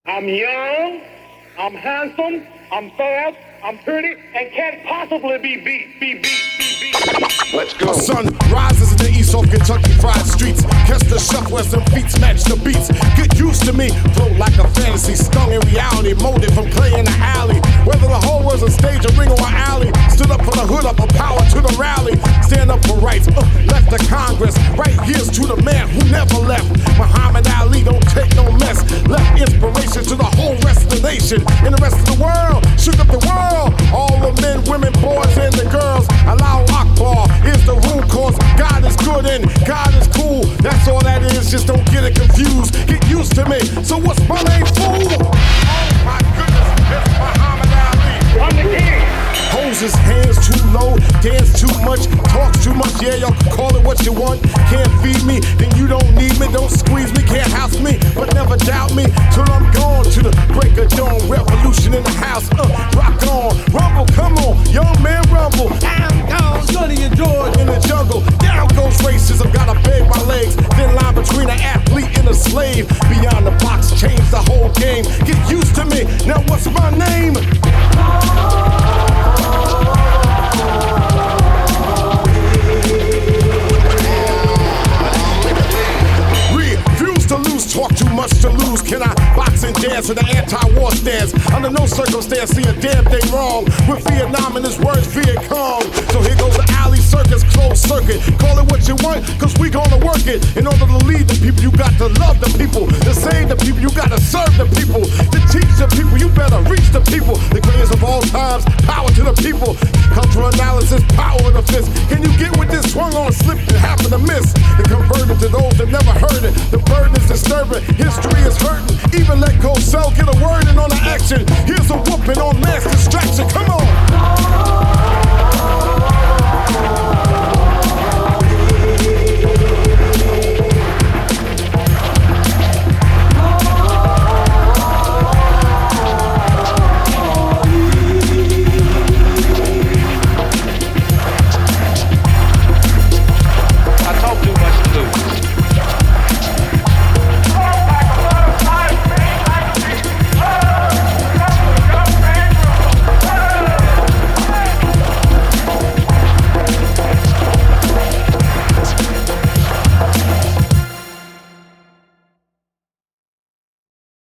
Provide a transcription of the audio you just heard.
I'm young, I'm handsome, I'm fast, I'm pretty, and can't possibly be beat. Let's go. The sun rises in the east off Kentucky fried streets. Catch the shuffle as them feet match the beats. Get used to me, flow like a fantasy, stung in reality, molded from clay in the alley. Whether the whole world's a stage, a ring, or an alley, stood up for the hood, up a power to the rally. Stand up for rights, left the Congress. Right here's to the man who never left. Muhammad Ali don't take no mess. Left inspiration to the whole rest of the nation. And the rest of the world, shook up the world. All the men, women, boys, and the girls. Allahu Akbar is the rule, cause God is good and God is cool. That's all that is, just don't get it confused. Get used to me, so what's my name, fool? Oh my goodness, it's Muhammad Ali. I'm the king. Holds his hands too low, dance too much, talks too much, yeah, y'all can call it what you want. Can't feed me, then you don't need me, don't squeeze me, can't house me, but never doubt me, till I'm gone to the break of dawn. Revolution in the house, rock on, rumble, come on, young man rumble. I'm gone, Sonny and George in the jungle, down goes racism, gotta beg my legs, thin line between an athlete and a slave. Beyond the box, change the whole game, get used to me, now what's my name? Refuse to lose, talk too much to lose. Can I box and dance in the anti-war stance? Under no circumstance see a damn thing wrong with Vietnam and his words Viet Cong. So here goes the alley circus, closed circuit. Call it what you want, cause we gonna work it. In order to lead the people, you got to love the people. To save the people, you gotta serve the people. To teach the people, you better reach the people. The greatest of all times, power to the people. Cultural analysis, power of the fist. Can you get with this? Swung on a slip and happen to miss. The converted to those that never heard it. The burden is disturbing, history is hurting. Even let go, sell, get a word in on the action. Here's a whooping on mass distraction, come on.